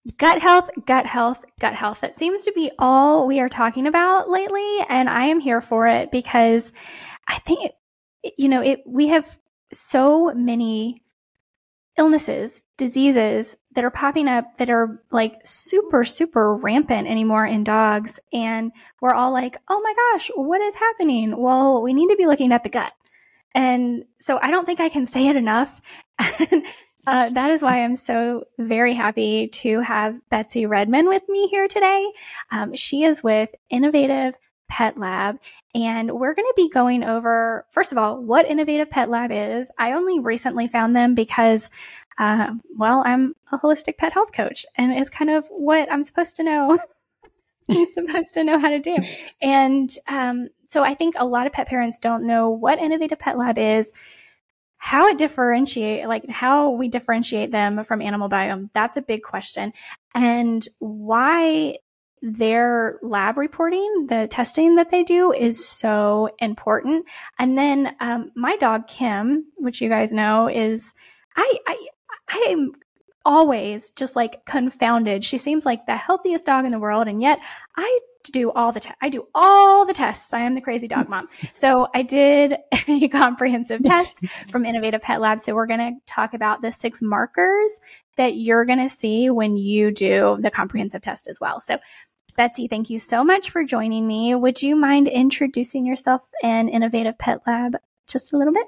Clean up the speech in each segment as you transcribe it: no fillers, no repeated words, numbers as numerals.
Gut health, gut health, gut health. That seems to be all we are talking about lately. And I am here for it because I think, we have so many illnesses, diseases that are popping up that are like super, super rampant anymore in dogs. And we're all like, oh my gosh, what is happening? Well, we need to be looking at the gut. And so I don't think I can say it enough. That is why I'm so very happy to have Betsy Redmond with me here today. She is with Innovative Pet Lab, and we're going to be going over, first of all, what Innovative Pet Lab is. I only recently found them because, I'm a holistic pet health coach, and it's kind of what I'm supposed to know. I'm supposed to know how to do. And so I think a lot of pet parents don't know what Innovative Pet Lab is, how we differentiate them from Animal Biome. That's a big question. And why their lab reporting, the testing that they do, is so important. And then my dog, Kim, which you guys know, is, I am always just like confounded. She seems like the healthiest dog in the world, and yet I do all the tests. I am the crazy dog mom. So I did a comprehensive test from Innovative Pet Lab. So we're going to talk about the 6 markers that you're going to see when you do the comprehensive test as well. So Betsy, thank you so much for joining me. Would you mind introducing yourself and Innovative Pet Lab just a little bit?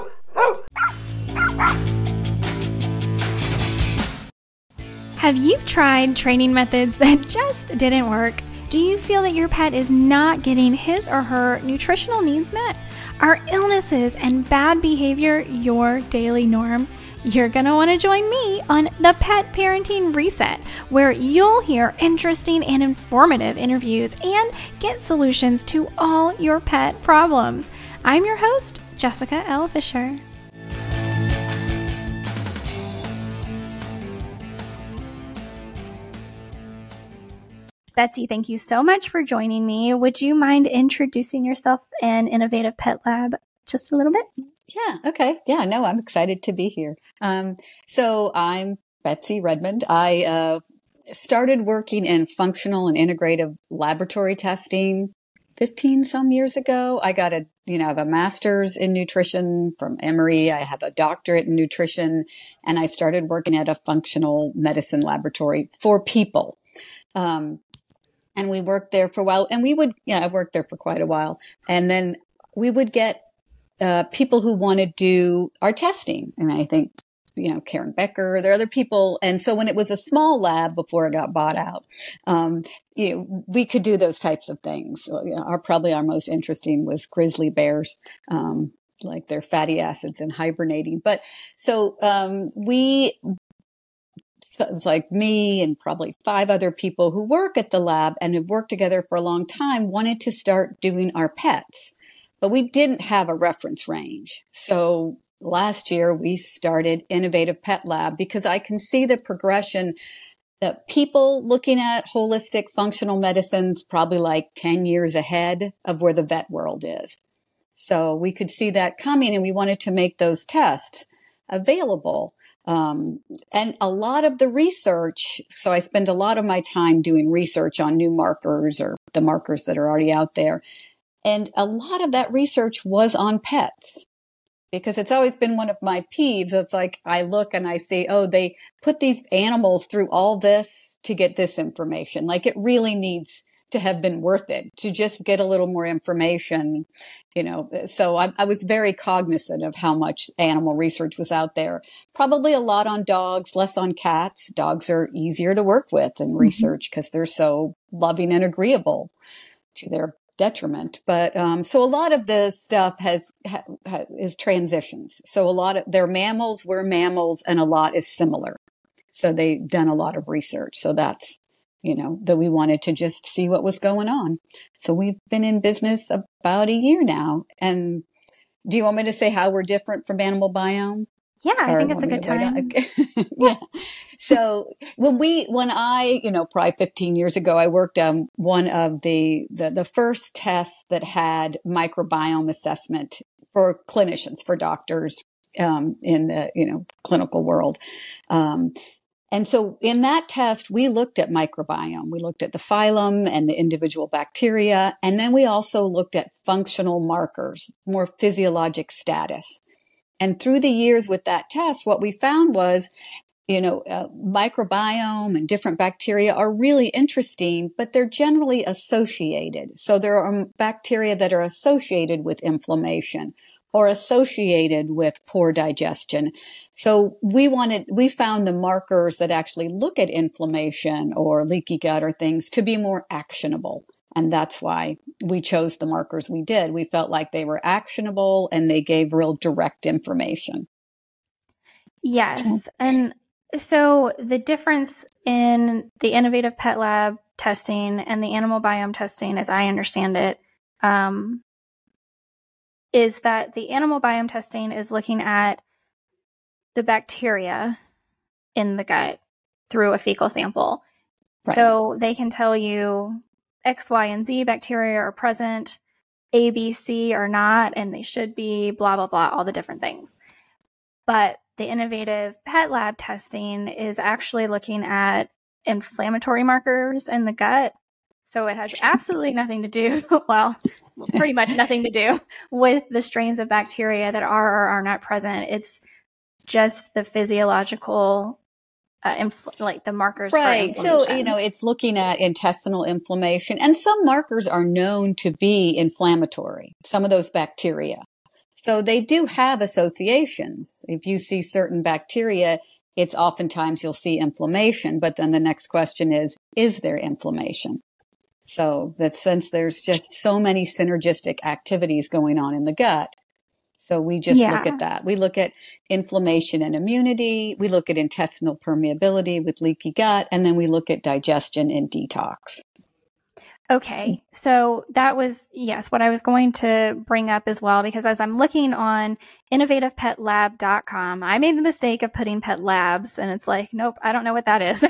Have you tried training methods that just didn't work? Do you feel that your pet is not getting his or her nutritional needs met? Are illnesses and bad behavior your daily norm? You're going to want to join me on the Pet Parenting Reset, where you'll hear interesting and informative interviews and get solutions to all your pet problems. I'm your host, Jessica L. Fisher. Betsy, thank you so much for joining me. Would you mind introducing yourself and Innovative Pet Lab just a little bit? Yeah. Okay. Yeah. No, I'm excited to be here. So I'm Betsy Redmond. I started working in functional and integrative laboratory testing 15 some years ago. I got I have a master's in nutrition from Emory. I have a doctorate in nutrition, and I started working at a functional medicine laboratory for people. And we worked there for a while, and I worked there for quite a while. And then we would get people who want to do our testing. And I think, Karen Becker, there are other people. And so when it was a small lab before it got bought out, we could do those types of things. So, probably our most interesting was grizzly bears, like their fatty acids and hibernating. But so it was like me and probably 5 other people who work at the lab and have worked together for a long time wanted to start doing our pets, but we didn't have a reference range. So last year we started Innovative Pet Lab because I can see the progression that people looking at holistic functional medicines probably like 10 years ahead of where the vet world is. So we could see that coming, and we wanted to make those tests available. And a lot of the research, so I spend a lot of my time doing research on new markers or the markers that are already out there. And a lot of that research was on pets, because it's always been one of my peeves. It's like I look and I see, they put these animals through all this to get this information. Like it really needs to have been worth it to just get a little more information, So I was very cognizant of how much animal research was out there. Probably a lot on dogs, less on cats. Dogs are easier to work with in research because they're so loving and agreeable to their detriment. But so a lot of the stuff is transitions. So a lot of they're mammals, we're mammals, and a lot is similar. So they've done a lot of research. So that's that we wanted to just see what was going on. So we've been in business about a year now. And do you want me to say how we're different from Animal Biome? Yeah, I think it's a good time. Yeah. So when I, probably 15 years ago, I worked on one of the first tests that had microbiome assessment for clinicians, for doctors, in the, clinical world. And so in that test, we looked at microbiome. We looked at the phylum and the individual bacteria. And then we also looked at functional markers, more physiologic status. And through the years with that test, what we found was, microbiome and different bacteria are really interesting, but they're generally associated. So there are bacteria that are associated with inflammation or associated with poor digestion. So we found the markers that actually look at inflammation or leaky gut or things to be more actionable. And that's why we chose the markers we did. We felt like they were actionable and they gave real direct information. Yes. And so the difference in the Innovative Pet Lab testing and the animal biome testing, as I understand it, is that the animal biome testing is looking at the bacteria in the gut through a fecal sample. Right. So they can tell you X, Y, and Z bacteria are present, A, B, C are not, and they should be, blah, blah, blah, all the different things. But the Innovative Pet Lab testing is actually looking at inflammatory markers in the gut. So it has absolutely nothing to do, well, pretty much nothing to do with the strains of bacteria that are or are not present. It's just the physiological, like the markers. Right. So, it's looking at intestinal inflammation, and some markers are known to be inflammatory, some of those bacteria. So they do have associations. If you see certain bacteria, it's oftentimes you'll see inflammation, but then the next question is there inflammation? So that since there's just so many synergistic activities going on in the gut, so we just look at that. We look at inflammation and immunity. We look at intestinal permeability with leaky gut, and then we look at digestion and detox. Okay. So that was, what I was going to bring up as well, because as I'm looking on innovativepetLab.com, I made the mistake of putting pet labs, and it's like, nope, I don't know what that is.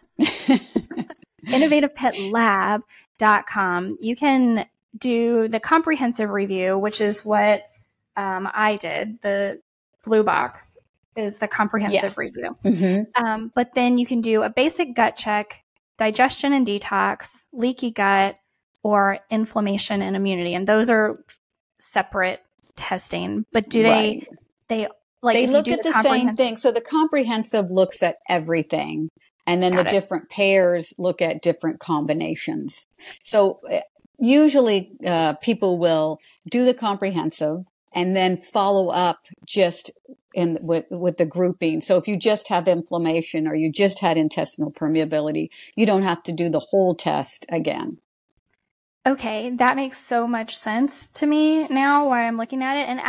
innovativepetLab.com, you can do the comprehensive review, which is what I did. The blue box is the comprehensive review. Mm-hmm. But then you can do a basic gut check, digestion and detox, leaky gut, or inflammation and immunity. And those are separate testing. But do they look at the same thing. So the comprehensive looks at everything. And then the different pairs look at different combinations. So usually people will do the comprehensive and then follow up just with the grouping. So if you just have inflammation or you just had intestinal permeability, you don't have to do the whole test again. Okay, that makes so much sense to me now while I'm looking at it. And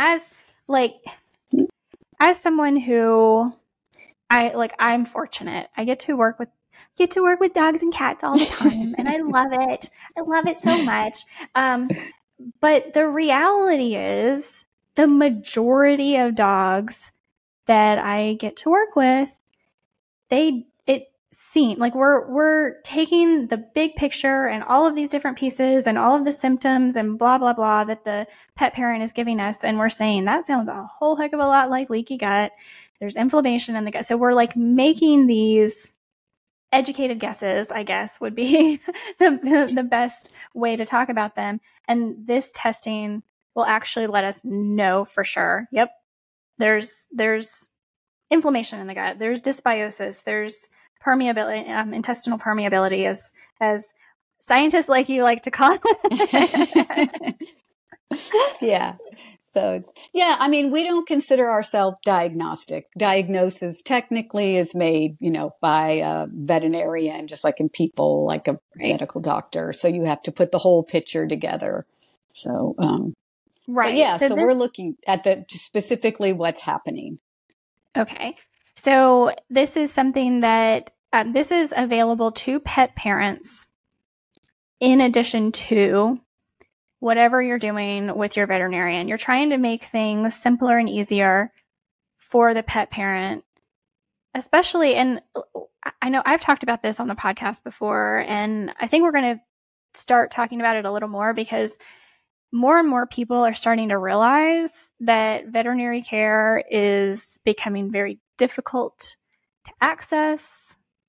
as someone who I'm fortunate. I get to work with dogs and cats all the time, and I love it. I love it so much. But the reality is, the majority of dogs that I get to work with, it seems like we're taking the big picture and all of these different pieces and all of the symptoms and blah blah blah that the pet parent is giving us, and we're saying that sounds a whole heck of a lot like leaky gut. There's inflammation in the gut. So we're making these educated guesses, I guess, would be the best way to talk about them. And this testing will actually let us know for sure. Yep. There's inflammation in the gut. There's dysbiosis. There's permeability, intestinal permeability, as scientists like you like to call it. Yeah. So we don't consider ourselves diagnostic. Diagnosis technically is made, by a veterinarian, just like in people, like a medical doctor. So you have to put the whole picture together. So, right. So we're looking at specifically what's happening. Okay. So this is something that, this is available to pet parents in addition to whatever you're doing with your veterinarian. You're trying to make things simpler and easier for the pet parent, especially, and I know I've talked about this on the podcast before, and I think we're going to start talking about it a little more because more and more people are starting to realize that veterinary care is becoming very difficult to access,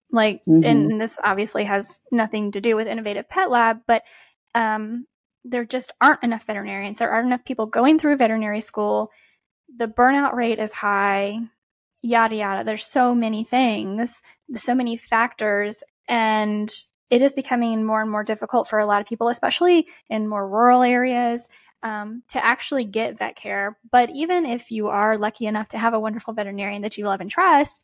Like, Mm-hmm. and this obviously has nothing to do with Innovative Pet Lab, but there just aren't enough veterinarians. There aren't enough people going through veterinary school. The burnout rate is high, yada, yada. There's so many things, so many factors, and it is becoming more and more difficult for a lot of people, especially in more rural areas, to actually get vet care. But even if you are lucky enough to have a wonderful veterinarian that you love and trust,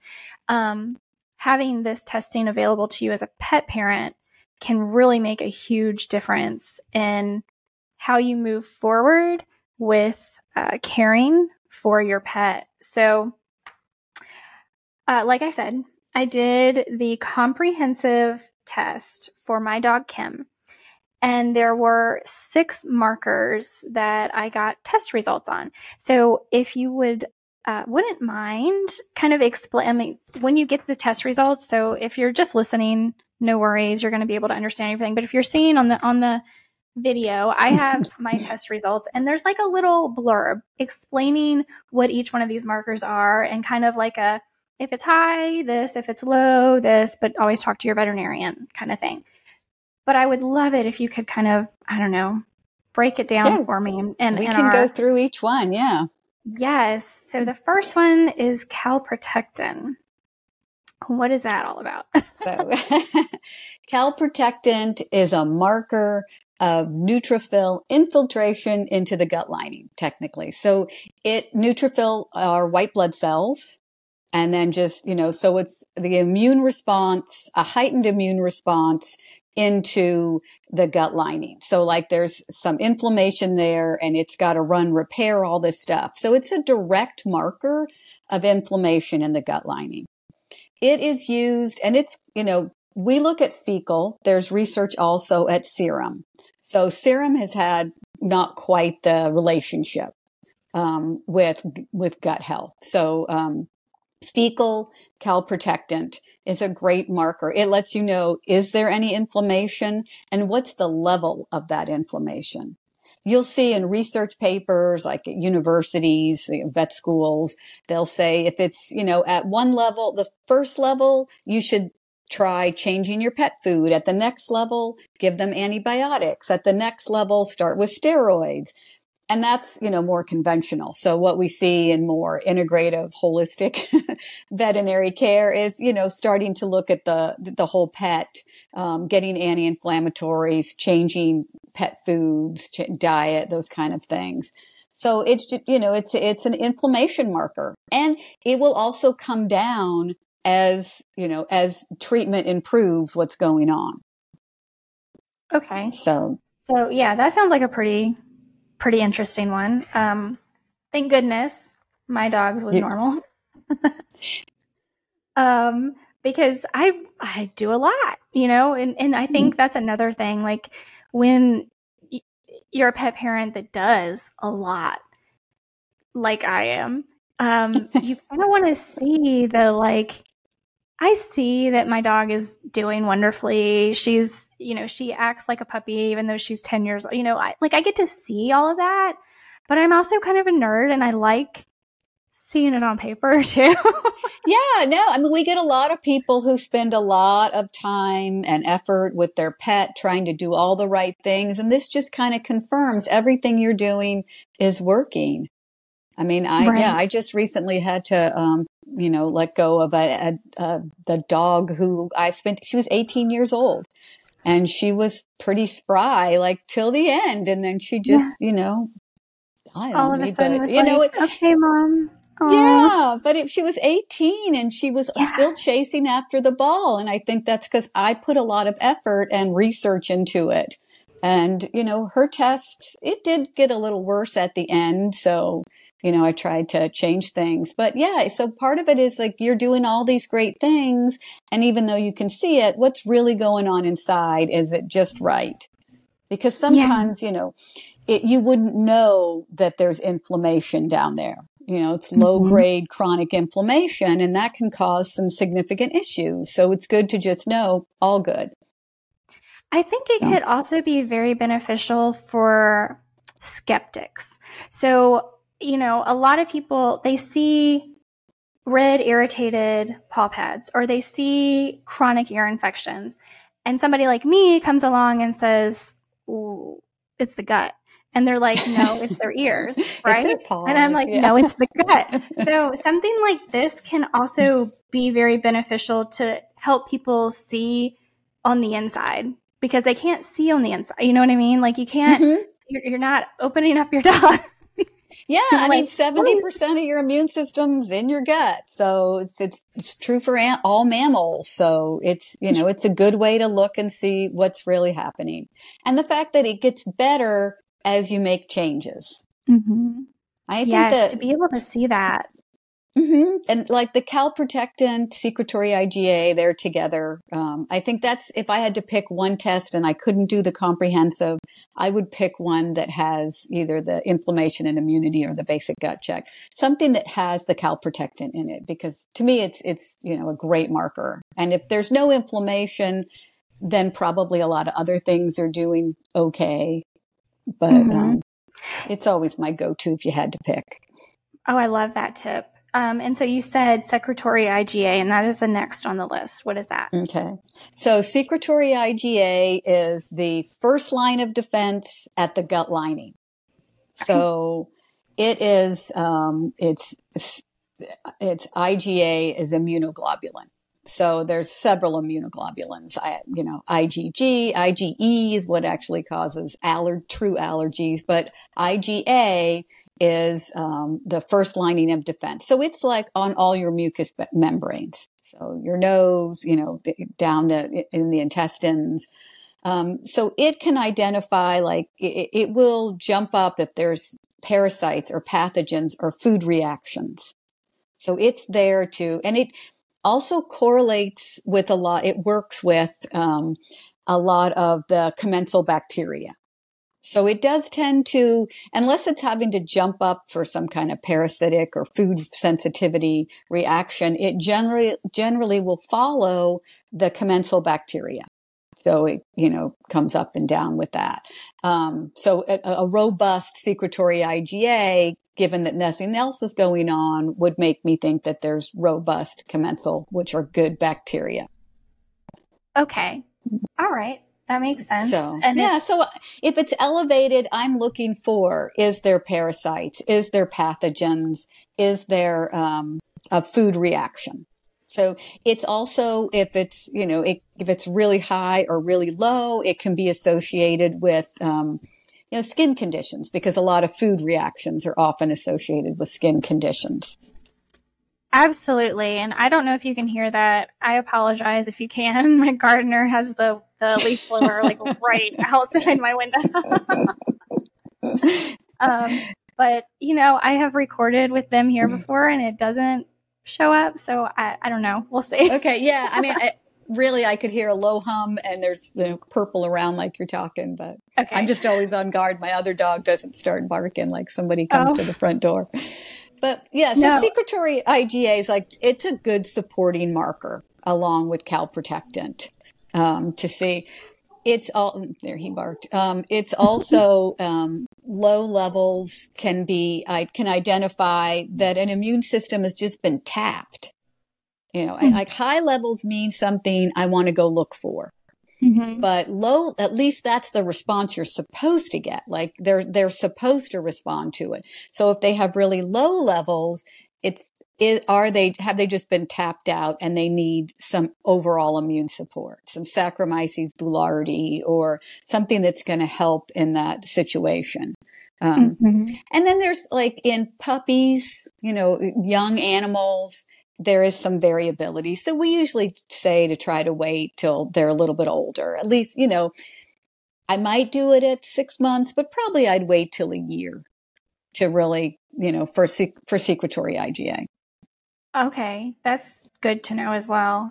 having this testing available to you as a pet parent can really make a huge difference in how you move forward with caring for your pet. So, like I said, I did the comprehensive test for my dog, Kim, and there were 6 markers that I got test results on. So if you wouldn't mind kind of explain, I mean, when you get the test results, so if you're just listening, no worries, you're going to be able to understand everything. But if you're seeing on the video, I have my test results, and there's like a little blurb explaining what each one of these markers are, and kind of like if it's high, this, if it's low, this, but always talk to your veterinarian kind of thing. But I would love it if you could kind of, I don't know, break it down for me. And we can go through each one. Yeah. Yes. So the first one is calprotectin. What is that all about? So calprotectin is a marker of neutrophil infiltration into the gut lining, technically. So neutrophil are white blood cells. And then just, so it's the immune response, a heightened immune response into the gut lining. So like there's some inflammation there and it's got to repair all this stuff. So it's a direct marker of inflammation in the gut lining. It is used, and it's, we look at fecal. There's research also at serum. So serum has had not quite the relationship with gut health. So fecal calprotectin is a great marker. It lets you know, is there any inflammation and what's the level of that inflammation? You'll see in research papers, like at universities, vet schools, they'll say if it's, at one level, the first level, you should try changing your pet food. At the next level, give them antibiotics. At the next level, start with steroids. And that's, more conventional. So what we see in more integrative, holistic veterinary care is, starting to look at the whole pet, getting anti-inflammatories, changing pet foods, diet, those kind of things. So it's, it's an inflammation marker, and it will also come down as treatment improves what's going on. Okay. So yeah, that sounds like a pretty interesting one. Thank goodness my dog's was normal. Because I do a lot, and I think that's another thing. Like when you're a pet parent that does a lot, like I am, you kind of want to see I see that my dog is doing wonderfully. She's, she acts like a puppy, even though she's 10 years old. I get to see all of that, but I'm also kind of a nerd and I like seeing it on paper too. Yeah, no, I mean, we get a lot of people who spend a lot of time and effort with their pet trying to do all the right things. And this just kind of confirms everything you're doing is working. I mean, I just recently had to, let go of the dog who she was 18 years old and she was pretty spry, like till the end. And then she just, I don't all know, of a sudden was okay, Mom. Aww. Yeah, but she was 18 and she was still chasing after the ball. And I think that's because I put a lot of effort and research into it. And, her tests, it did get a little worse at the end. So, I tried to change things. But yeah, so part of it is like you're doing all these great things. And even though you can see it, what's really going on inside? Is it just right? Because sometimes, you wouldn't know that there's inflammation down there. It's low grade chronic inflammation, and that can cause some significant issues. So it's good to just know all good. I think it could also be very beneficial for skeptics. So, a lot of people, they see red, irritated paw pads, or they see chronic ear infections, and somebody like me comes along and says, "Ooh, it's the gut." And they're like, "No, it's their ears," It's right? their paws. And I'm like, yeah. "No, it's the gut." So something like this can also be very beneficial to help people see on the inside, because they can't see on the inside. You know what I mean? Like you can't, Mhm. you're not opening up your dog. Yeah, I mean, Like, 70% of your immune system's in your gut. So it's true for all mammals. So it's, it's a good way to look and see what's really happening. And the fact that it gets better as you make changes. mm-hmm. I think Yes, that, to be able to see that. and like the calprotectin, secretory IgA, they're together. I think that's, if I had to pick one test and I couldn't do the comprehensive, I would pick one that has either the inflammation and immunity or the basic gut check, something that has the calprotectin in it, because to me, it's, a great marker. And if there's no inflammation, then probably a lot of other things are doing okay. But, it's always my go-to if you had to pick. Oh, I love that tip. And so you said secretory IgA, and that is the next on the list. What is that? Okay. So secretory IgA is the first line of defense at the gut lining. So it is, it's IgA is immunoglobulin. So there's several immunoglobulins. IgG, IgE is what actually causes true allergies, but IgA is the first lining of defense. So it's like on all your mucous membranes. So your nose, down in the intestines. So it can identify, like it will jump up if there's parasites or pathogens or food reactions. So it's there and it also correlates with it works with a lot of the commensal bacteria. So it does tend to, unless it's having to jump up for some kind of parasitic or food sensitivity reaction, it generally will follow the commensal bacteria. So it, comes up and down with that. So a robust secretory IgA, given that nothing else is going on, would make me think that there's robust commensal, which are good bacteria. Okay. All right. That makes sense. So, so if it's elevated, I'm looking for, is there parasites? Is there pathogens? Is there a food reaction? So it's also, if it's, if it's really high or really low, it can be associated with, skin conditions, because a lot of food reactions are often associated with skin conditions. Absolutely. And I don't know if you can hear that. I apologize if you can. My gardener has the leaf blower like right outside my window. But, I have recorded with them here before and it doesn't show up. So I don't know. We'll see. Okay. Yeah. I mean, I could hear a low hum and there's the purple around like you're talking, but okay. I'm just always on guard. My other dog doesn't start barking like somebody comes to the front door. But yeah, so secretory IgA is it's a good supporting marker along with calprotectin to see. It's all, there he barked. It's also, low levels can identify that an immune system has just been tapped. Like high levels mean something I want to go look for. Mm-hmm. But low, at least that's the response you're supposed to get. Like they're supposed to respond to it. So if they have really low levels, have they just been tapped out and they need some overall immune support, some Saccharomyces boulardii or something that's going to help in that situation. And then there's like in puppies, young animals, there is some variability. So we usually say to try to wait till they're a little bit older. At least, I might do it at 6 months, but probably I'd wait till a year to really, for secretory IgA. Okay, that's good to know as well.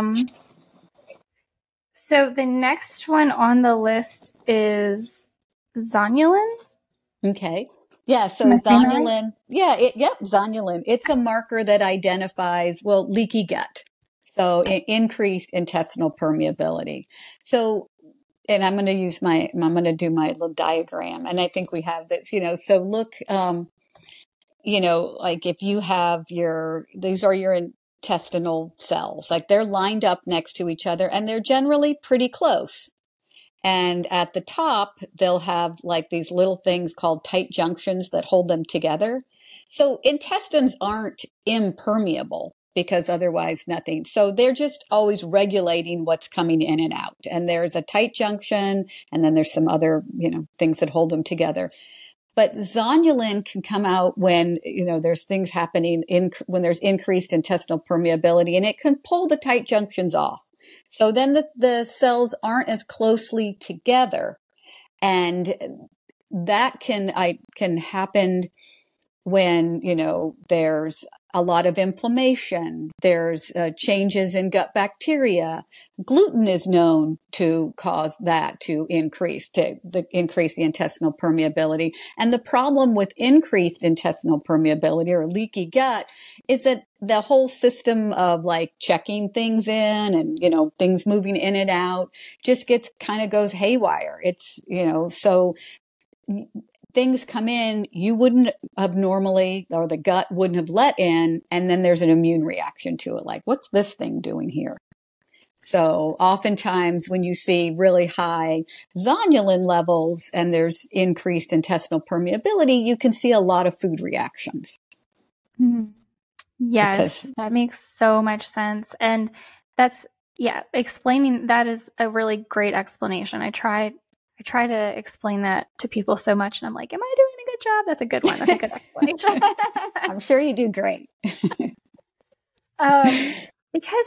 So the next one on the list is zonulin. Okay. Yeah, so zonulin, zonulin. It's a marker that identifies, leaky gut. So increased intestinal permeability. So, and I'm going to do my little diagram. And I think we have this, so look, like if you have these are your intestinal cells, like they're lined up next to each other and they're generally pretty close. And at the top, they'll have like these little things called tight junctions that hold them together. So intestines aren't impermeable because otherwise nothing. So they're just always regulating what's coming in and out. And there's a tight junction, and then there's some other, things that hold them together. But zonulin can come out when, there's things happening when there's increased intestinal permeability, and it can pull the tight junctions off. So then the cells aren't as closely together. And that can happen when, there's a lot of inflammation, there's changes in gut bacteria. Gluten is known to cause that to increase the intestinal permeability. And the problem with increased intestinal permeability or leaky gut is that the whole system of like checking things in and, things moving in and out just goes haywire. It's, so things come in you wouldn't have normally, or the gut wouldn't have let in, and then there's an immune reaction to it. Like, what's this thing doing here? So oftentimes when you see really high zonulin levels and there's increased intestinal permeability, you can see a lot of food reactions. Mm-hmm. Yes, that makes so much sense. And explaining that is a really great explanation. I try to explain that to people so much, and I'm like, am I doing a good job? That's a good one. That's a good explanation. I'm sure you do great. Because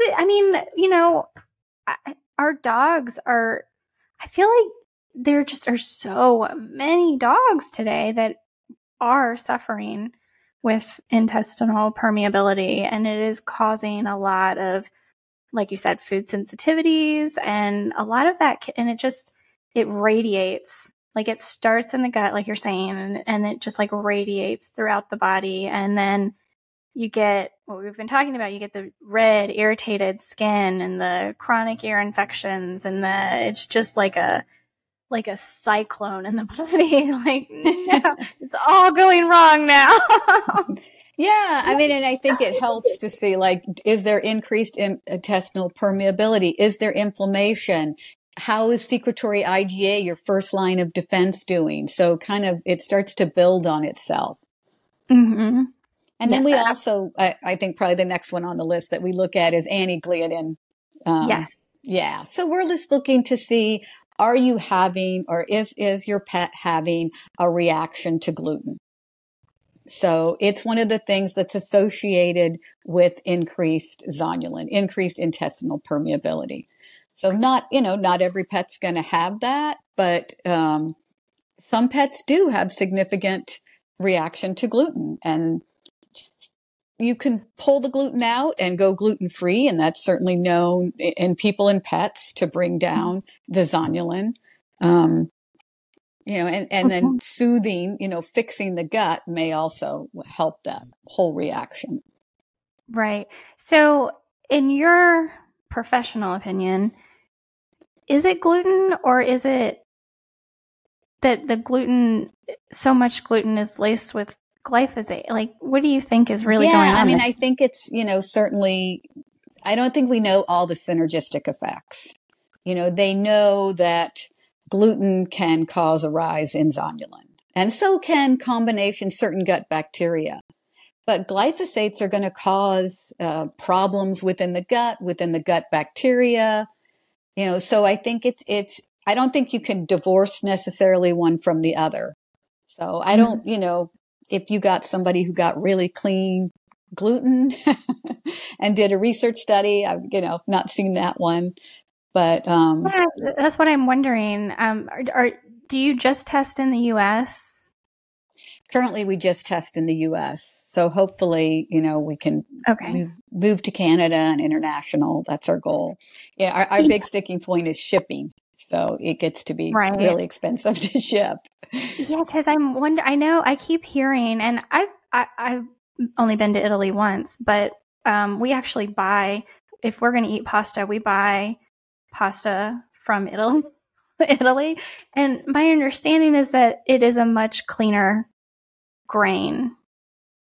our dogs are, I feel like there just are so many dogs today that are suffering with intestinal permeability, and it is causing a lot of, like you said, food sensitivities and a lot of that, and it radiates. Like it starts in the gut, like you're saying, and it just like radiates throughout the body. And then you get what we've been talking about. You get the red, irritated skin and the chronic ear infections, and it's just like a cyclone in the body. Like, no, it's all going wrong now. Yeah. And I think it helps to see, like, is there increased intestinal permeability? Is there inflammation? How is secretory IgA, your first line of defense, doing? So kind of it starts to build on itself. Mm-hmm. And then we also, I think probably the next one on the list that we look at is anti-gliadin. Yes. Yeah. So we're just looking to see, are you having, or is your pet having a reaction to gluten? So it's one of the things that's associated with increased zonulin, increased intestinal permeability. So not every pet's going to have that, but some pets do have significant reaction to gluten, and you can pull the gluten out and go gluten-free, and that's certainly known in people and pets to bring down the zonulin. And then soothing, fixing the gut may also help that whole reaction. Right. So in your professional opinion, is it gluten, or is it that the gluten, so much gluten is laced with glyphosate? Like, what do you think is really going on? I think it's, certainly, I don't think we know all the synergistic effects. They know that gluten can cause a rise in zonulin, and so can certain gut bacteria. But glyphosates are going to cause problems within the gut bacteria. So I think I don't think you can divorce necessarily one from the other. So I don't, if you got somebody who got really clean gluten and did a research study, I've, not seen that one, but, yeah, that's what I'm wondering. Do you just test in the U.S.? Currently, we just test in the U.S. So hopefully, we can move to Canada and international. That's our goal. Yeah, our big sticking point is shipping. So it gets to be really expensive to ship. Yeah, because I know I keep hearing, and I've only been to Italy once, but we actually buy, if we're going to eat pasta, we buy pasta from Italy. And my understanding is that it is a much cleaner grain.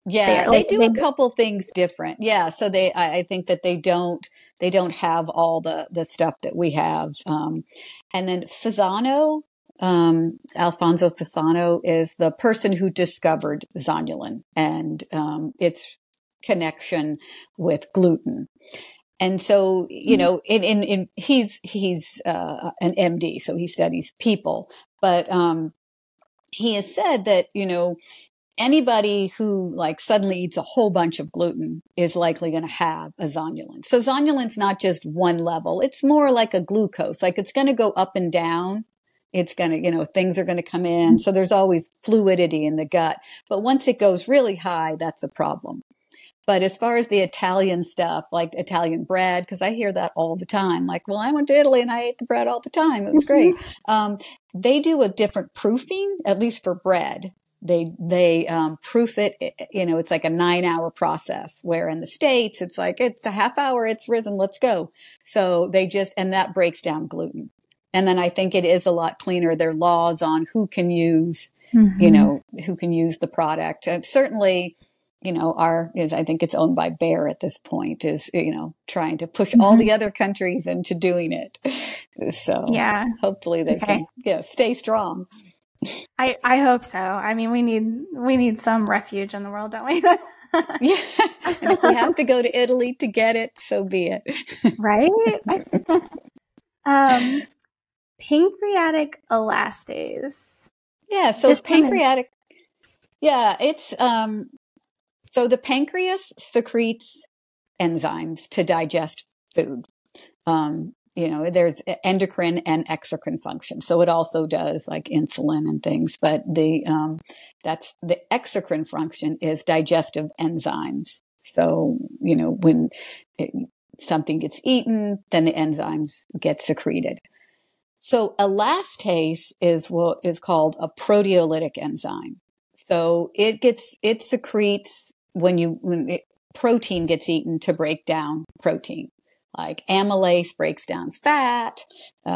Yeah, there? they Like, do a couple things different. Yeah, so I think that they don't have all the stuff that we have. And then Fasano, Alfonso Fasano is the person who discovered zonulin and its connection with gluten. And so, you know, he's an MD, so he studies people, but he has said that, you know, anybody who like suddenly eats a whole bunch of gluten is likely going to have a zonulin. So zonulin's not just one level. It's more like a glucose. Like it's going to go up and down. It's going to, you know, things are going to come in. So there's always fluidity in the gut. But once it goes really high, that's a problem. But as far as the Italian stuff, like Italian bread, because I hear that all the time, like, well, I went to Italy and I ate the bread all the time. It was great. They do a different proofing, at least for bread. They proof it, you know, it's like a 9-hour process, where in the States, it's like, it's a half hour, it's risen, let's go. So and that breaks down gluten. And then I think it is a lot cleaner. There are laws on who can use, you know, who can use the product. And certainly, you know, I think it's owned by Bayer at this point, is, you know, trying to push all the other countries into doing it. So yeah. hopefully they can, stay strong. I hope so. I mean, we need some refuge in the world, don't we? Yeah. And if we have to go to Italy to get it, so be it. Right? Pancreatic elastase. Yeah. So pancreatic. Yeah. It's, so the pancreas secretes enzymes to digest food. You know, there's endocrine and exocrine function. So it also does like insulin and things, but that's the exocrine function is digestive enzymes. So, you know, when something gets eaten, then the enzymes get secreted. So elastase is what is called a proteolytic enzyme. So it secretes when protein gets eaten to break down protein. Like amylase breaks down fat.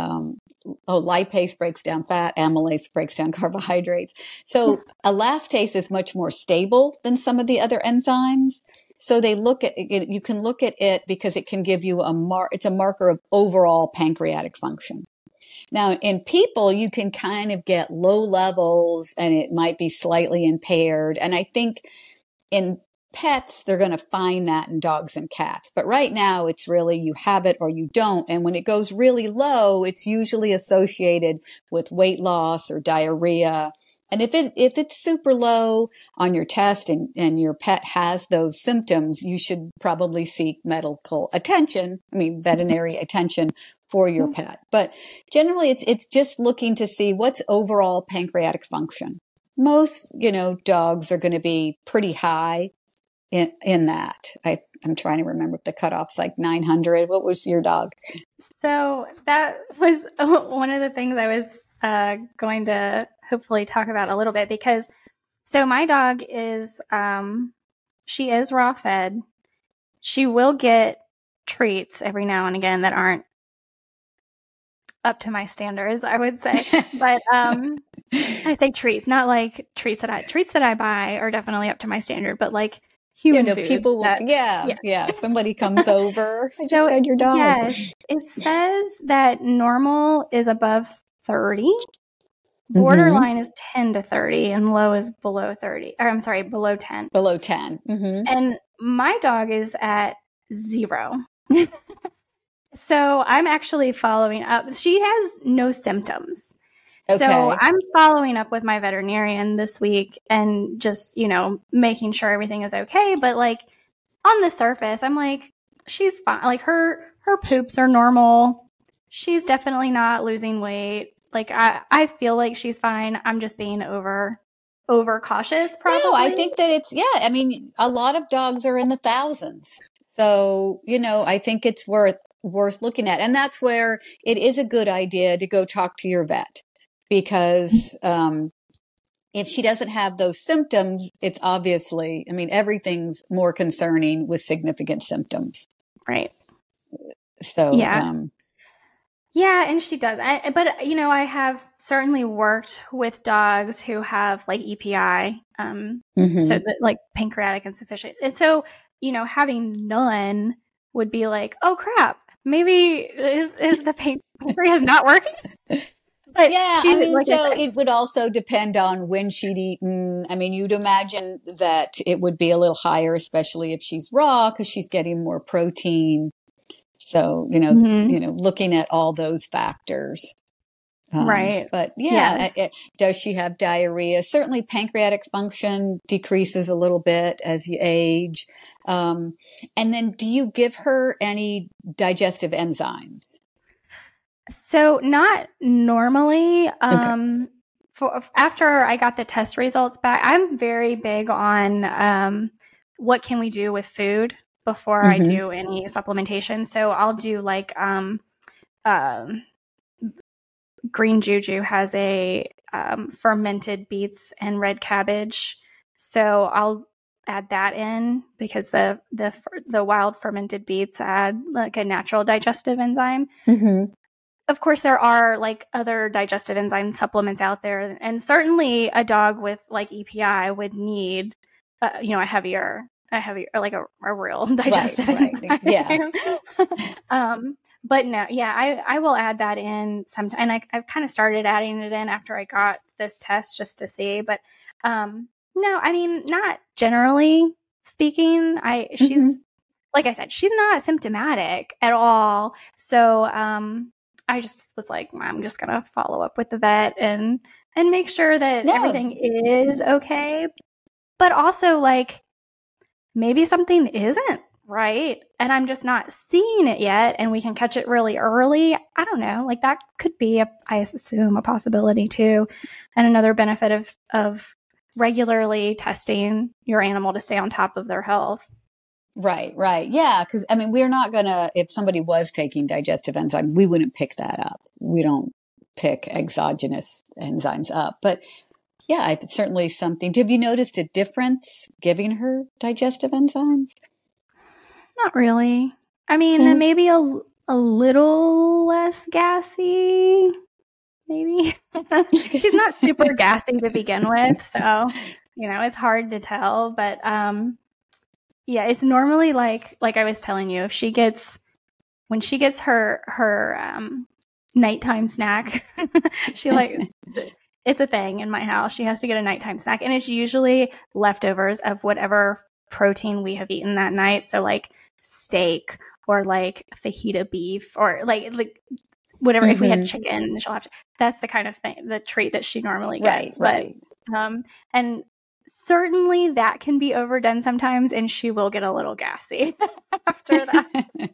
Lipase breaks down fat. Amylase breaks down carbohydrates. So elastase is much more stable than some of the other enzymes. So they look at it, you can look at it because it can give you it's a marker of overall pancreatic function. Now, in people, you can kind of get low levels and it might be slightly impaired. And I think in pets, they're going to find that in dogs and cats. But right now, it's really you have it or you don't. And when it goes really low, it's usually associated with weight loss or diarrhea. And if it's super low on your test and your pet has those symptoms, you should probably seek medical attention. I mean, veterinary attention for your pet. But generally, it's just looking to see what's overall pancreatic function. Most, you know, dogs are going to be pretty high in that. I'm trying to remember if the cutoff's like 900. What was your dog? So that was one of the things I was going to hopefully talk about a little bit, because so my dog is she is raw fed. She will get treats every now and again that aren't up to my standards, I would say. But I say treats, not like treats that I buy are definitely up to my standard, but like human food. People will, yeah. Somebody comes over, just fed your dog. Yes, it says that normal is above 30. Borderline is 10 to 30 and low is below 30. Or I'm sorry, below 10. Below 10. Mm-hmm. And my dog is at 0. So I'm actually following up. She has no symptoms. Okay. So I'm following up with my veterinarian this week and just, you know, making sure everything is okay. But like on the surface, I'm like, she's fine. Like her poops are normal. She's definitely not losing weight. Like I feel like she's fine. I'm just being over cautious, probably. No, I think that I mean, a lot of dogs are in the thousands. So, you know, I think it's worth looking at. And that's where it is a good idea to go talk to your vet, because if she doesn't have those symptoms, it's obviously, I mean, everything's more concerning with significant symptoms. Right. So, yeah. Yeah, and she does. But I have certainly worked with dogs who have like EPI, so Mm-hmm. that like pancreatic insufficient. And so, having none would be like, oh crap, maybe is the pancreas not working? But Yeah, I she, mean, like I so said, it would also depend on when she'd eaten. I mean, you'd imagine that it would be a little higher, especially if she's raw, because she's getting more protein. So, mhm, looking at all those factors. right. But yeah, Yes. does she have diarrhea? Certainly, pancreatic function decreases a little bit as you age. Um, and then, do you give her any digestive enzymes? So not normally. Okay. For after I got the test results back, I'm very big on what can we do with food before I Mm-hmm. do any supplementation. So I'll do like um, Green Juju has a fermented beets and red cabbage. So I'll add that in because the wild fermented beets add like a natural digestive enzyme. Mm-hmm. Of course, there are like other digestive enzyme supplements out there, and certainly a dog with like EPI would need, a heavier, like a real Right, digestive right. Yeah. enzyme. But no, yeah, I will add that in sometime, and I've kind of started adding it in after I got this test just to see. But no, I mean, not generally speaking. Mm-hmm. She's like I said, she's not symptomatic at all. So I just was like, I'm just gonna follow up with the vet and make sure that No, everything is okay. But also like maybe something isn't right and I'm just not seeing it yet and we can catch it really early. I don't know. Like that could be I assume a possibility too. And another benefit of regularly testing your animal to stay on top of their health. right, right. Yeah, because I mean, we're not gonna, if somebody was taking digestive enzymes, we wouldn't pick that up. We don't pick exogenous enzymes up. But yeah, it's certainly something. Have you noticed a difference giving her digestive enzymes? Not really. I mean, Okay. maybe a little less gassy, maybe. She's not super gassy to begin with, so it's hard to tell. But yeah, it's normally like I was telling you, if she gets when she gets her nighttime snack, she like it's a thing in my house. She has to get a nighttime snack, and it's usually leftovers of whatever protein we have eaten that night. So like steak or like fajita beef or like whatever. If we had Mm-hmm. chicken, she'll have to. That's the kind of thing, the treat that she normally Right, gets. But right. and certainly that can be overdone sometimes, and she will get a little gassy after that.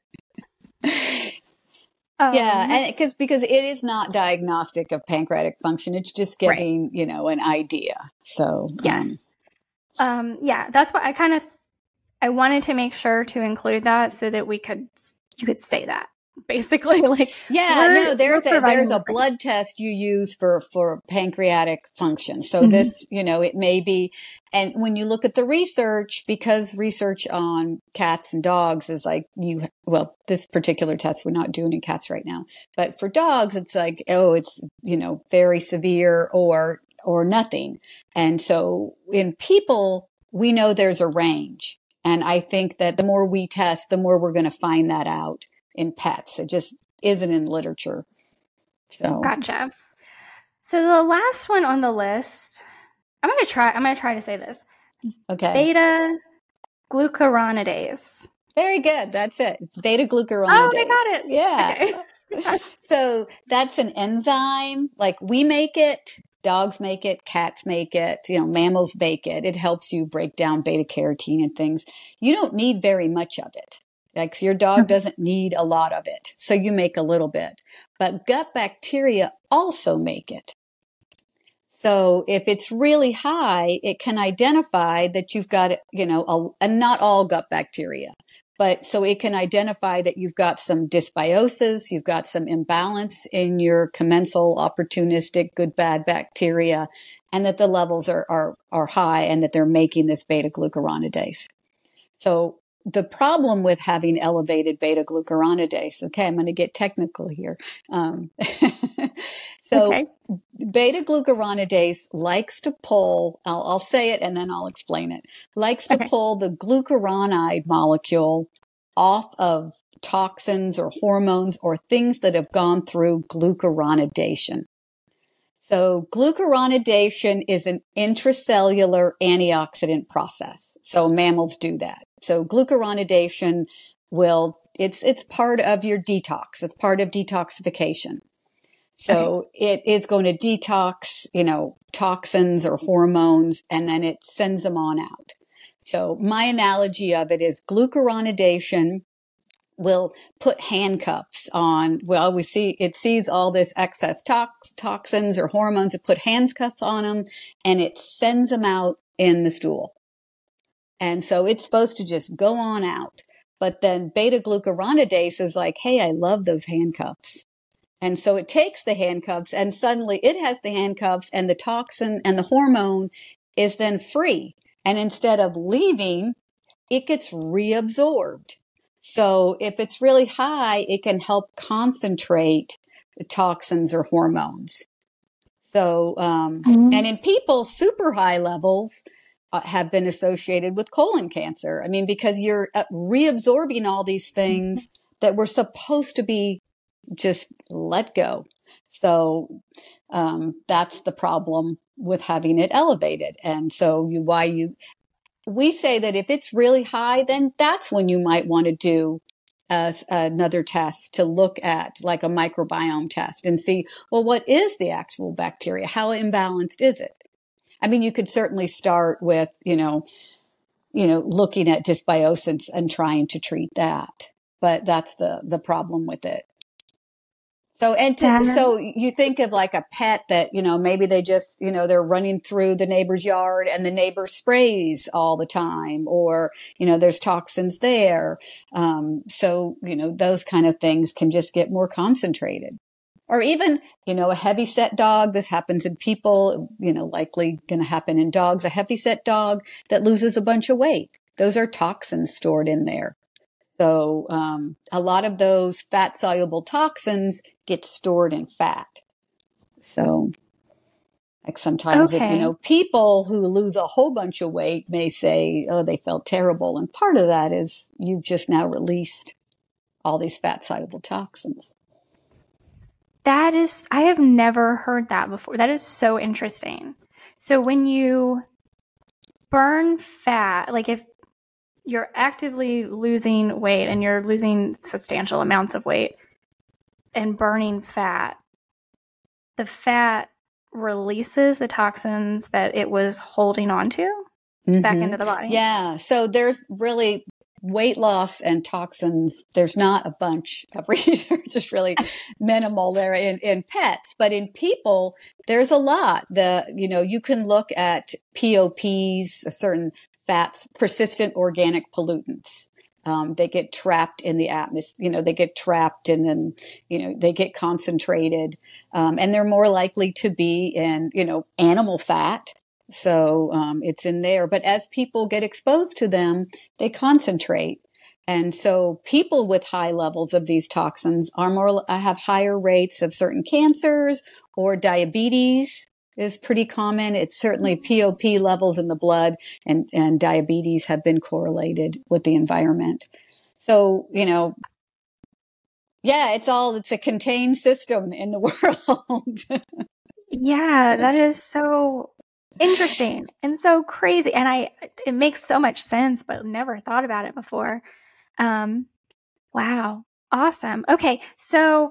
Yeah, Um, and because it is not diagnostic of pancreatic function, it's just right. giving, an idea. So, Yes. Yeah, that's what I wanted to make sure to include that so that you could say that basically like yeah, we're no, we're there's providing a the right. blood test you use for pancreatic function. So Mhm. this, it may be, and when you look at the research, because research on cats and dogs is like well, this particular test we're not doing in cats right now, but for dogs, it's like, oh, it's, very severe or nothing. And so in people, we know there's a range. And I think that the more we test, the more we're going to find that out in pets. It just isn't in literature. So, Gotcha. So the last one on the list, I'm going to try to say this. okay. Beta glucuronidase. Very good. That's it. It's beta Oh, I glucuronidase. got it. Yeah. Okay. So that's an enzyme. Like we make it, dogs make it, cats make it, mammals make it. It helps you break down beta carotene and things. You don't need very much of it. Like your dog doesn't need a lot of it. So you make a little bit. But gut bacteria also make it. So if it's really high, it can identify that you've got, and not all gut bacteria, but so it can identify that you've got some dysbiosis, you've got some imbalance in your commensal opportunistic good bad bacteria, and that the levels are high and that they're making this beta glucuronidase. So the problem with having elevated beta glucuronidase, okay, I'm going to get technical here. So Okay. beta glucuronidase likes to pull, I'll say it and then I'll explain it, likes to Okay. pull the glucuronide molecule off of toxins or hormones or things that have gone through glucuronidation. So glucuronidation is an intracellular antioxidant process. So mammals do that. So glucuronidation it's part of your detox. It's part of detoxification. So it is going to detox, toxins or hormones, and then it sends them on out. So my analogy of it is glucuronidation will put handcuffs on. Well, it sees all this excess toxins or hormones. It put handcuffs on them and it sends them out in the stool. And so it's supposed to just go on out. But then beta glucuronidase is like, hey, I love those handcuffs. And so it takes the handcuffs and suddenly it has the handcuffs and the toxin and the hormone is then free. And instead of leaving, it gets reabsorbed. So if it's really high, it can help concentrate the toxins or hormones. So, and in people, super high levels have been associated with colon cancer. I mean, because you're reabsorbing all these things that were supposed to be just let go. So that's the problem with having it elevated. And so we say that if it's really high, then that's when you might want to do another test to look at, like a microbiome test, and see, well, what is the actual bacteria? How imbalanced is it? I mean, you could certainly start with, looking at dysbiosis and trying to treat that. But that's the problem with it. So you think of like a pet that, maybe they just, they're running through the neighbor's yard and the neighbor sprays all the time, or, there's toxins there. So, those kind of things can just get more concentrated. Or even, a heavy set dog. This happens in people, likely going to happen in dogs. A heavy set dog that loses a bunch of weight. Those are toxins stored in there. So a lot of those fat soluble toxins get stored in fat. So like sometimes if, people who lose a whole bunch of weight may say, oh, they felt terrible. And part of that is you've just now released all these fat soluble toxins. I have never heard that before. That is so interesting. So when you burn fat, like if you're actively losing weight and you're losing substantial amounts of weight and burning fat, the fat releases the toxins that it was holding on to back into the body. Yeah. So there's really weight loss and toxins. There's not a bunch of research, just really minimal there in pets, but in people, there's a lot. You can look at POPs, certain fats, persistent organic pollutants. They get trapped in the atmosphere, they get trapped and then, they get concentrated. And they're more likely to be in, animal fat. So it's in there. But as people get exposed to them, they concentrate. And so people with high levels of these toxins have higher rates of certain cancers, or diabetes is pretty common. It's certainly POP levels in the blood and diabetes have been correlated with the environment. So, it's a contained system in the world. Yeah, that is so interesting and so crazy. And it makes so much sense, but never thought about it before. Wow. Awesome. Okay. So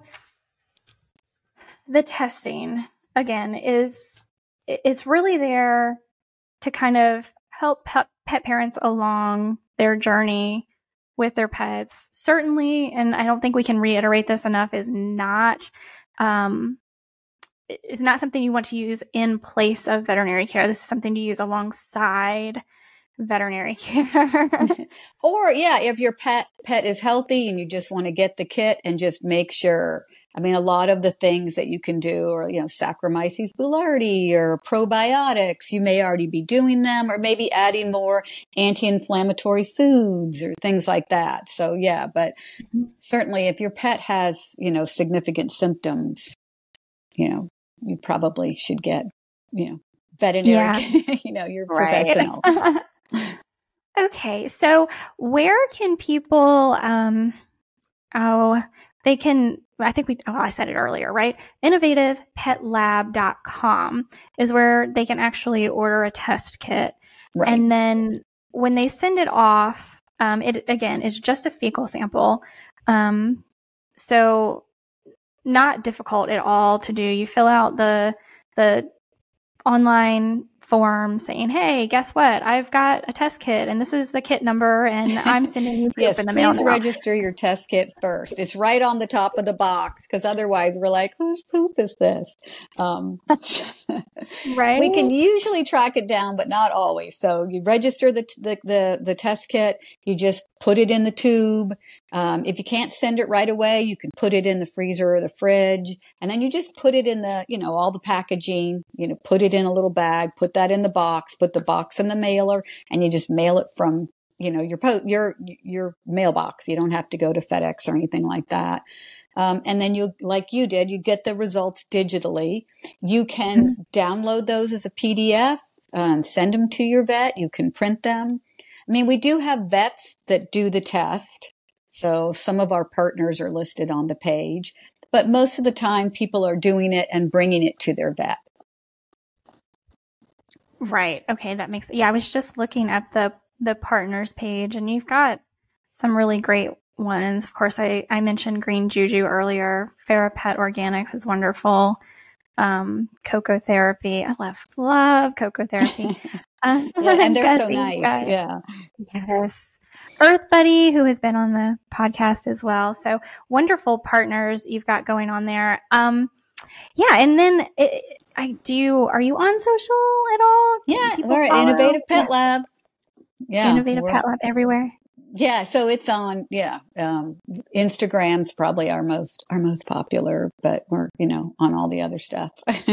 the testing again it's really there to kind of help pet parents along their journey with their pets. Certainly, and I don't think we can reiterate this enough, is not something you want to use in place of veterinary care. This is something to use alongside veterinary care. Or if your pet is healthy and you just want to get the kit and just make sure I mean, a lot of the things that you can do are, Saccharomyces boulardii or probiotics. You may already be doing them, or maybe adding more anti-inflammatory foods or things like that. So yeah, but certainly if your pet has, significant symptoms, you probably should get, veterinary, your professional. Okay. So where can people, they can, I said it earlier, right? InnovativePetLab.com is where they can actually order a test kit. Right. And then when they send it off, it again is just a fecal sample. So not difficult at all to do. You fill out the online form saying, hey, guess what? I've got a test kit and this is the kit number and I'm sending you poop in the mail. Yes, please register your test kit first. It's right on the top of the box because otherwise we're like, whose poop is this? Right. We can usually track it down, but not always. So you register the test kit. You just put it in the tube. If you can't send it right away, you can put it in the freezer or the fridge. And then you just put it in the, all the packaging, put it in a little bag, put that in the box, put the box in the mailer, and you just mail it from, your mailbox. You don't have to go to FedEx or anything like that. And then you get the results digitally. You can download those as a PDF, send them to your vet. You can print them. I mean, we do have vets that do the test. So some of our partners are listed on the page, but most of the time people are doing it and bringing it to their vet. Right. Okay. That makes, I was just looking at the partners page and you've got some really great ones. Of course, I mentioned Green Juju earlier. Pet Organics is wonderful. Cocoa Therapy. I love Cocoa Therapy. And they're so nice. Yeah. Yes. Earth Buddy, who has been on the podcast as well. So wonderful partners you've got going on there. And then are you on social at all? Yeah, we're at Innovative Pet Lab. Yeah. Innovative Pet Lab everywhere. Yeah, so it's on, Instagram's probably our most popular, but we're, on all the other stuff.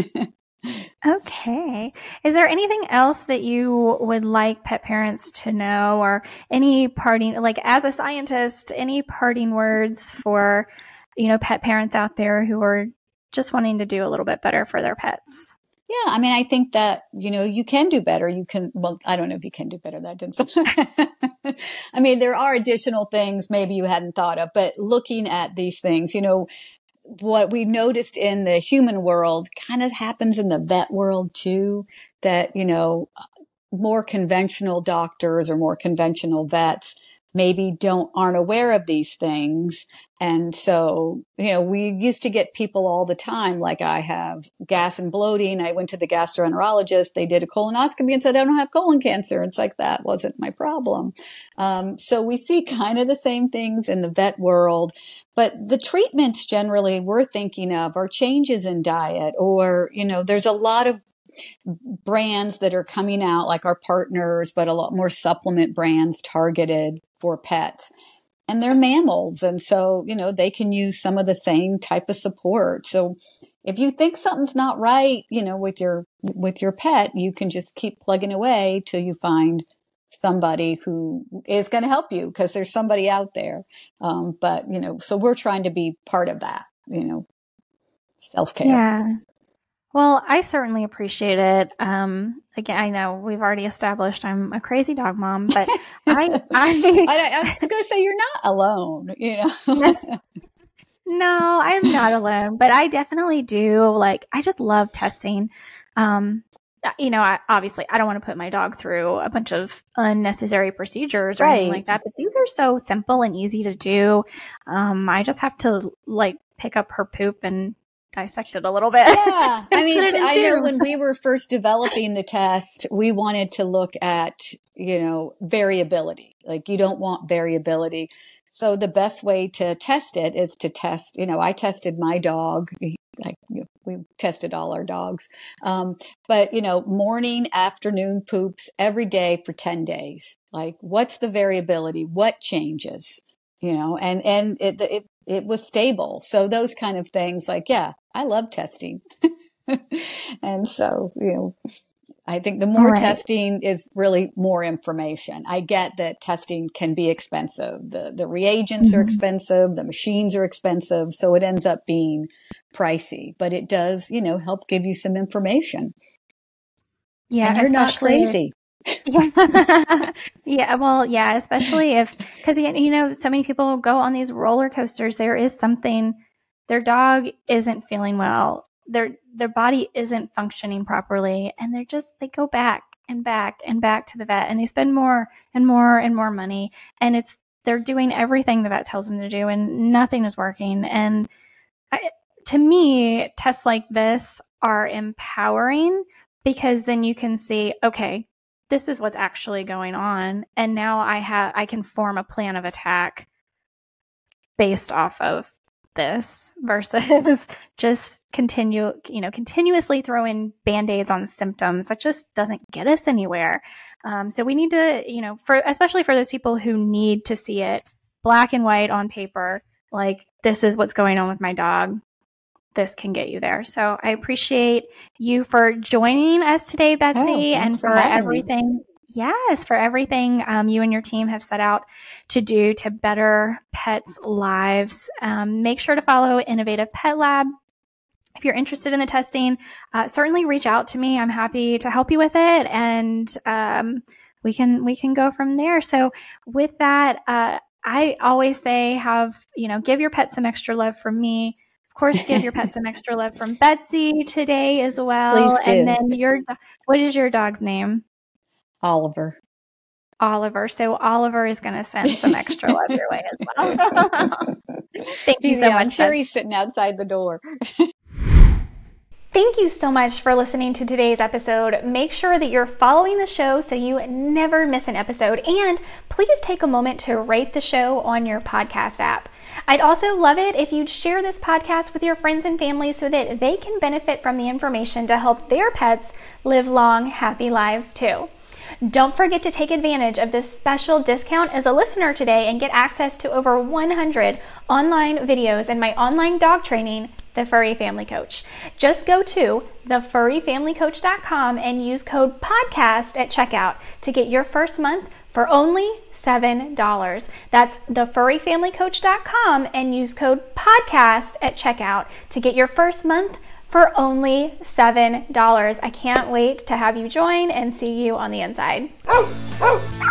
Okay. Is there anything else that you would like pet parents to know, or any parting, like as a scientist, any parting words for, pet parents out there who are just wanting to do a little bit better for their pets? Yeah, I mean, I think that, you can do better. I don't know if you can do better. That didn't I mean, there are additional things maybe you hadn't thought of, but looking at these things, what we noticed in the human world kind of happens in the vet world too, that, more conventional doctors or more conventional vets maybe aren't aware of these things. And so, we used to get people all the time, like I have gas and bloating. I went to the gastroenterologist. They did a colonoscopy and said, I don't have colon cancer. It's like, that wasn't my problem. So we see kind of the same things in the vet world, but the treatments generally we're thinking of are changes in diet, or, there's a lot of brands that are coming out, like our partners, but a lot more supplement brands targeted for pets. And they're mammals. And so, they can use some of the same type of support. So if you think something's not right, with your pet, you can just keep plugging away till you find somebody who is going to help you, because there's somebody out there. But, so we're trying to be part of that, self-care. Yeah. Well, I certainly appreciate it. Again, I know we've already established I'm a crazy dog mom, but I was going to say you're not alone, No, I'm not alone, but I definitely do. I just love testing. Obviously I don't want to put my dog through a bunch of unnecessary procedures or anything like that, but these are so simple and easy to do. I just have to pick up her poop and dissect it a little bit. Yeah. I mean, I know when we were first developing the test, we wanted to look at, variability. You don't want variability. So the best way to test it is to test, I tested my dog, we tested all our dogs. But, morning, afternoon poops every day for 10 days. What's the variability? What changes? And it was stable. So those kind of things, like, yeah, I love testing. And so, I think the more testing is really more information. I get that testing can be expensive. The reagents are expensive. The machines are expensive. So it ends up being pricey, but it does, help give you some information. Yeah. And you're not crazy. Yeah. Well, yeah, especially because, so many people go on these roller coasters. There is something, their dog isn't feeling well. Their body isn't functioning properly, and they go back and back and back to the vet, and they spend more and more and more money, and they're doing everything the vet tells them to do, and nothing is working. And to me, tests like this are empowering, because then you can see, okay, this is what's actually going on, and now I can form a plan of attack based off of this, versus just continuously throwing band-aids on symptoms. That just doesn't get us anywhere. So we need to, especially for those people who need to see it black and white on paper, like, this is what's going on with my dog. This can get you there. So I appreciate you for joining us today, Betsy, and for everything. Yes, for everything you and your team have set out to do to better pets' lives. Make sure to follow Innovative Pet Lab. If you're interested in the testing, certainly reach out to me. I'm happy to help you with it, and we can go from there. So with that, I always say, give your pet some extra love from me. Of course, give your pet some extra love from Betsy today as well. Please do. And then what is your dog's name? Oliver. So Oliver is going to send some extra love your way as well. Thank you so much. I'm sure he's sitting outside the door. Thank you so much for listening to today's episode. Make sure that you're following the show so you never miss an episode. And please take a moment to rate the show on your podcast app. I'd also love it if you'd share this podcast with your friends and family so that they can benefit from the information to help their pets live long, happy lives too. Don't forget to take advantage of this special discount as a listener today and get access to over 100 online videos and my online dog training, The Furry Family Coach. Just go to thefurryfamilycoach.com and use code PODCAST at checkout to get your first month for only $7. That's thefurryfamilycoach.com and use code PODCAST at checkout to get your first month for only $7. I can't wait to have you join and see you on the inside.